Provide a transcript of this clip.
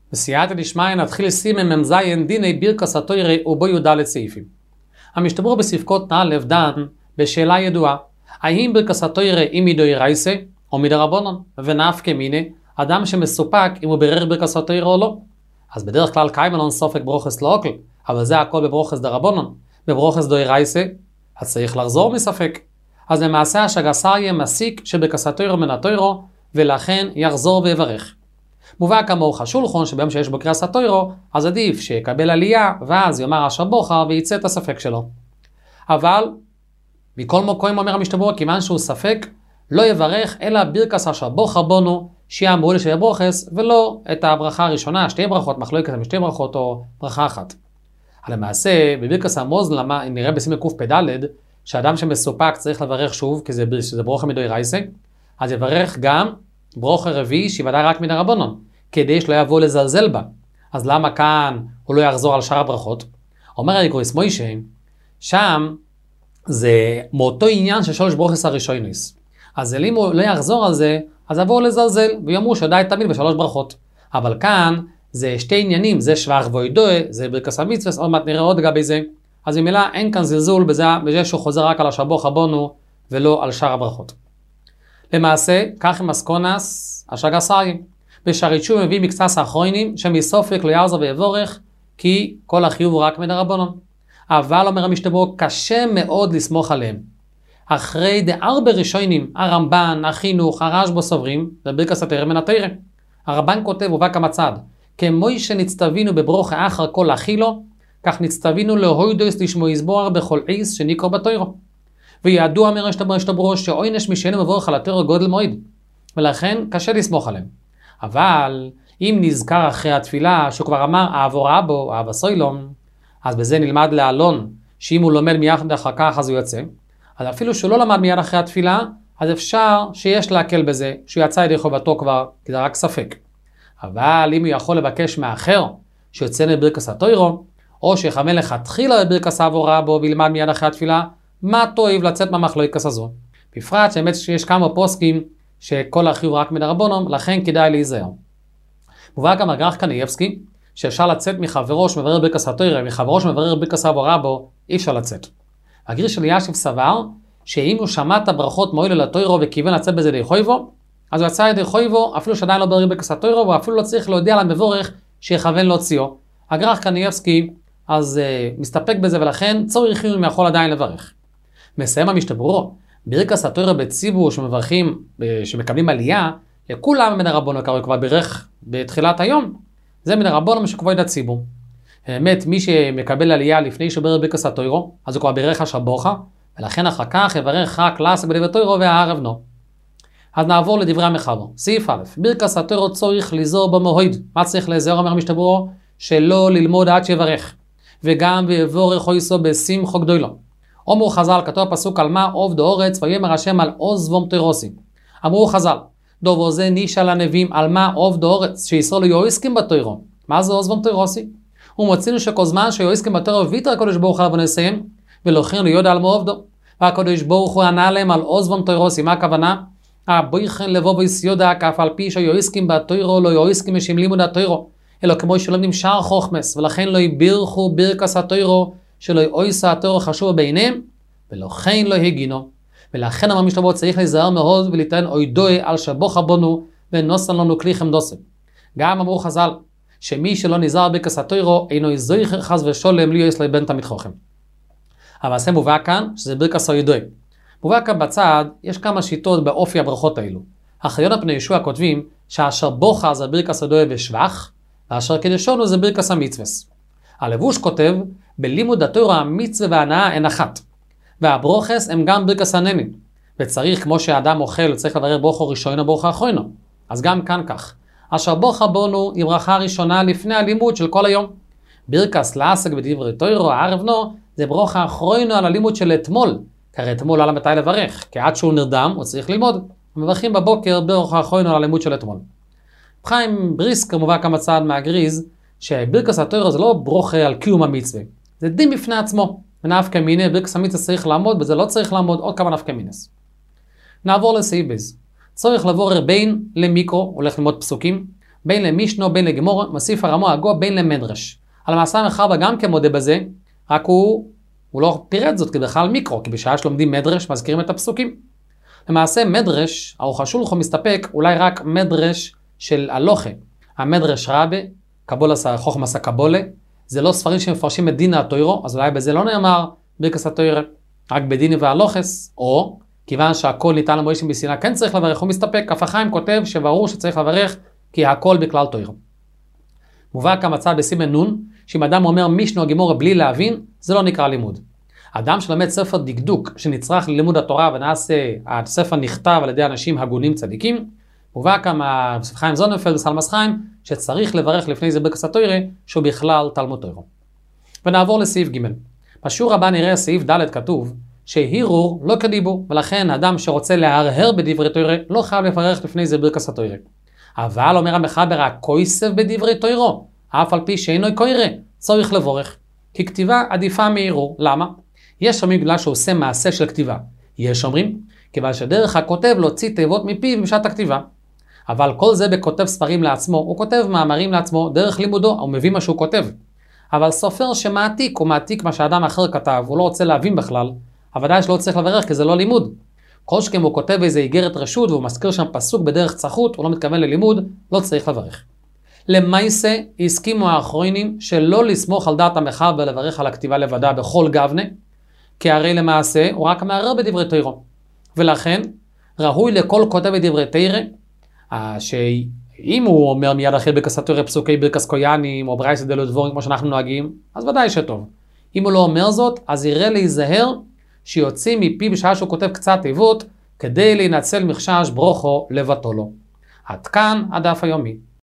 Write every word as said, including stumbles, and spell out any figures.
בסייעתא דשמיא נתחיל סימן מ"ז דיני ברכס התורה ובו י"ד סעיפים. המשתברור בספקות א' דן בשאלה ידועה, האם ברכס התורה היא מדאורייתא או מדרבנן, ונפקא מינה, אדם שמסופק אם הוא בירר ברכס התורה או לא. אז בדרך כלל קיימא לנו ספק ברוכס לא אוקל, אבל זה הכל בברוכס דרבנן. בברוכס דאורייתא אז צריך לחזור מספק. אז למעשה השגס אריה מסיק שברכס התורה מן התורה, ולכן יחזור ויברך. מובא כמוך השולחן שביום שיש בו קריאת התורה, אז עדיף שיקבל עלייה, ואז יאמר אשר בוכה וייצא את הספק שלו. אבל מכל מקום אומר המשתברור, כיוון שהוא ספק, לא יברך אלא ברכס אשר בוכה בונו, שיהיה אמרו לשתי ברוכס, ולא את הברכה הראשונה, שתי ברכות, מחלוקת משתי ברכות או ברכה אחת. למעשה, בברכס המוזן נראה בסימן קפ"ד, שאדם שמסופק צריך לברך שוב, כי זה, זה ברוכה מדאורייתא, אז יברך גם ברוכה רביעי שהיא ודאי רק מן הרבנן, כדי שלא יבוא לזלזל בה. אז למה כאן הוא לא יחזור על שאר הברכות? אומר האיגרויס מוישה, שם זה מאותו עניין של שלוש ברוכס הראשונס. אז אם הוא לא יחזור על זה, אז יבואו לזלזל, ויאמרו שדי תמיד בשלוש ברכות. אבל כאן זה שתי עניינים, זה שבח ואידוי, זה ברכס המצווה, עוד מעט נראה עוד לגבי זה. אז במילא אין כאן זלזול בזה, בזה שהוא חוזר רק על אשר בוכה בונו, ולא על שאר הברכות. למעשה, כך עם אסקונס, השגס אריה. בשערי תשובה מביא מקצת האחרונים, שמסופק לא יחזור ויבורך, כי כל החיוב הוא רק מדרבנן. אבל אומר המשתברור, קשה מאוד לסמוך עליהם. אחרי דארבע ראשונים, הרמב"ן, החינוך, הרשב"א סוברים, בברכס התורה מן התורה. הרמב"ן כותב ובא כמצד, כמו שנצטווינו בברוכה אחר כל אכילו, כך נצטווינו להוידוס לשמו יזבורך בכל עיס שנקרא בתורה. וידוע אומר המשתברור שעונש משאינו מבורך על התורה גודל מועיד, ולכן קשה לסמוך עליהם. אבל אם נזכר אחרי התפילה שהוא כבר אמר אהבו רבו, אהבה סוילום, אז בזה נלמד להלון שאם הוא לומד מיד אחר כך אז הוא יוצא. אז אפילו שהוא לא למד מיד אחרי התפילה, אז אפשר שיש להקל בזה שהוא יצא ידי חובתו כבר, כי זה רק ספק. אבל אם הוא יכול לבקש מאחר שיוצא לברכס התורה, או שיכוון לכתחילה לברכס אהבו רבו וילמד מיד אחרי התפילה, מה טוב לצאת מהמחלוקת הזו? בפרט שבאמת שיש כמה פוסקים שכל החיוב רק מדרבנן, לכן כדאי להיזהר. מובא גם הגר"ח קנייבסקי, שאפשר לצאת מחברו שמברר ברכס התורה, מחברו שמברר ברכס אהבו רבו, אי אפשר לצאת. הגר"ש של אלישיב סבר, שאם הוא שמע את הברכות מועיל לתורה וכיוון לצאת בזה די חויבו, אז הוא יצא ידי חויבו, אפילו שעדיין לא ברר ברכס התורה, ואפילו לא צריך להודיע למבורך שיכוון להוציאו. הגר"ח קנייבסקי אז uh, מסתפק בזה, ולכן צורך אם יכול עדיין לברך. מסיים המשתברור, ברכס התורה בציבור שמברכים, שמקבלים עלייה, לכולם מן הרבנן, כי הוא כבר בירך בתחילת היום, זה מן הרבנן משכבוד הציבור. באמת, מי שמקבל עלייה לפני שהוא בירך ברכס התורה, אז הוא כבר בירך אשר בוכה, ולכן אחר כך יברך רק לעסק בדברי תורה והערב נו. אז נעבור לדברי המחבר. סעיף א', ברכס התורה צריך לזהור במועד. מה צריך לזהור, אומר המשתברור? שלא ללמוד עד שיברך. וגם ויבורך הויסו בשמחו גדולה. אמרו חז"ל, כתוב הפסוק על מה עובד הארץ ויאמר השם על עוז ומתרוסי. אמרו חז"ל, דובר זה נישא לנביאים על מה עובד הארץ שישראל לא עוסקים בתורה. מה זה עוז ומתרוסי? ומוצאנו שכל זמן שעוסקים בתורה ויתר הקדוש ברוך הוא לבנסיהם, ולכן לא יודע על מה עובדו. והקדוש ברוך הוא ענה להם על עוז ומתרוסי. מה הכוונה? הבויכן לבוא ויסיודה כף על פי שעוסקים בתורה לא עוסקים משם לימוד התורה. אלא כמו שלומדים שאר חוכמס, ולכן לא יבירכו ברכס התורה, שלא יעשה התורה חשוב בעיניהם, ולכן לא הגינו. ולכן אמר המשתברור צריך להיזהר מאוד וליתן אוידוי על שבוכה בונו, ונוסן לנו כלי חמדוסם. גם אמרו חז"ל, שמי שלא נזהר ברכס התורה, אינו זוכר חס ושלום לי יש לבן תלמיד חכם. אבל זה מובא כאן, שזה ברכס האוידוי. מובא כאן בצד, יש כמה שיטות באופי הברכות האלו. אחריון הפני ישוע כותבים, שאשר בוכה זה ברכס האוידוי בשבח, ואשר קדשונו זה ברכס המצווס. הלבוש כותב, בלימוד התורה המצווה וההנאה הן אחת. והברוכס הם גם ברכס הננים. וצריך, כמו שהאדם אוכל, צריך לברר ברוכו ראשונו ברוכו אחרונו. אז גם כאן כך. אשר בוכה בונו היא ברכה ראשונה לפני הלימוד של כל היום. ברכס לעסק בדברי תורה, הערב נו, זה ברוכה אחרונו על הלימוד של אתמול. כי אתמול עלה מתי לברך. כי עד שהוא נרדם, הוא צריך ללמוד. מברכים בבוקר ברוכה אחרונו על הלימוד של אתמול. חיים בריסקר מובא כמה צעד מהגריז, שברכס התורה זה לא ברוכה על קיום המצווה. זה דין בפני עצמו. ונפקא מינה, ברכס המצווה צריך לעמוד, וזה לא צריך לעמוד, עוד כמה נפקא מינס. נעבור לסעיף בייז. צריך לבוא רבין למיקרו, הולך ללמוד פסוקים, בין למישנו, בין לגמור, מוסיף הרמו הגו בין למדרש. על המעשה מחרבה גם כמודה בזה, רק הוא, הוא לא פירט זאת כבכלל מיקרו, כי בשעה שלומדים מדרש מזכירים את הפסוקים. למעשה מדרש, ארוך השולחו מסתפק אולי רק מדרש של הלוכה. המדרש רבה, קבולס חוכמס הקבולה, זה לא ספרים שמפרשים את דין התוירו, אז אולי בזה לא נאמר ברכס התוירה, רק בדיני והלוחס, או כיוון שהכל ניתן למוישים בסיני כן צריך לברך, הוא מסתפק. כף החיים כותב שברור שצריך לברך כי הכל בכלל תוירו. מובא כמצא בסימן נון, שאם אדם אומר מישנו גימורה בלי להבין, זה לא נקרא לימוד. אדם שלמד ספר דקדוק שנצרך ללימוד התורה ונעשה, הספר נכתב על ידי אנשים הגונים צדיקים, מובא כמה חיים זוננפלד וסלמס חיים, שצריך לברך לפני זה ברכס התוירה, שהוא בכלל תלמוד תוירו. ונעבור לסעיף ג'. בשיעור הבא נראה סעיף ד' כתוב, שהירור לא כדיבור, ולכן אדם שרוצה להרהר בדברי תוירה, לא חייב לברך לפני זה ברכס התוירה. אבל אומר המחבר הכויסף בדברי תוירו, אף על פי שאינו קוירה, צריך לבורך. כי כתיבה עדיפה מהירור. למה? יש אומרים בגלל שהוא עושה מעשה של כתיבה. יש אומרים, כיוון שדרך הכותב להוציא תיבות מפיו בשעת הכתיבה. אבל כל זה בכותב ספרים לעצמו, הוא כותב מאמרים לעצמו, דרך לימודו, הוא מביא מה שהוא כותב. אבל סופר שמעתיק, הוא מעתיק מה שאדם אחר כתב, הוא לא רוצה להבין בכלל, הוודאי שלא צריך לברך כי זה לא לימוד. כל שכם הוא כותב איזה איגרת רשות והוא מזכיר שם פסוק בדרך צחות, הוא לא מתכוון ללימוד, לא צריך לברך. למעשה הסכימו האחרונים שלא לסמוך על דעת המחבר ולברך על הכתיבה לבדה בכל גבנה, כי הרי למעשה הוא רק מערער בדברי תוירו. ולכן ראוי לכל כותב בדברי תוירה, שאם הוא אומר מיד אחרי ברכס התוירה פסוקי ברכס קויאנים או ברייסא דלו דבורים כמו שאנחנו נוהגים, אז ודאי שטוב. אם הוא לא אומר זאת, אז יראה להיזהר שיוציא מפי בשעה שהוא כותב קצת תיבות, כדי להינצל מחשש ברוכו לבטולו. עד כאן הדף היומי.